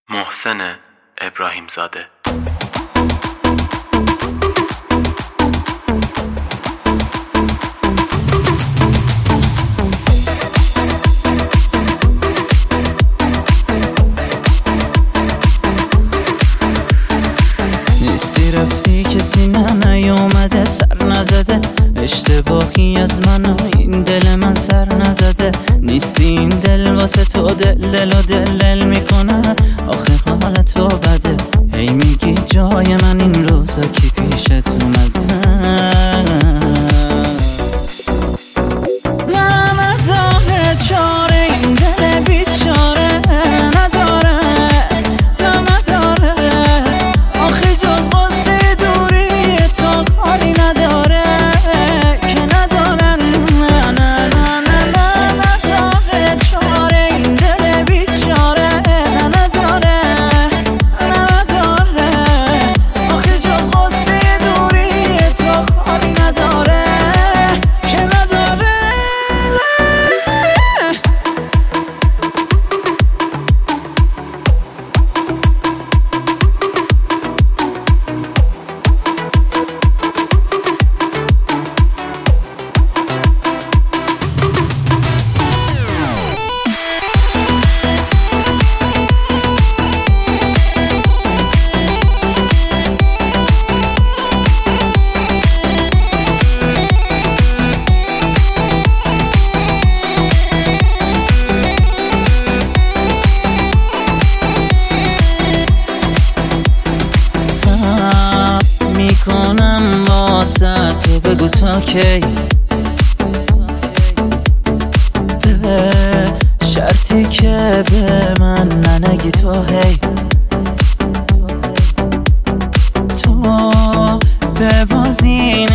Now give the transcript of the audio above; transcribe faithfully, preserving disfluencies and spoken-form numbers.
محسن ابراهیمزاده. نیستی رفتی کسی نه نیومده سر نزده، اشتباهی از من و این دل من سر نزده. نیستی این دل واسه تو دل دل و دل دل میکنه، آخه حال تو بده. هی میگی جای من این روزا کی پیشت اومده. میکنم واسه تو، بگو تا کی به شرطی که به من ننگی تو. هی تو به بازی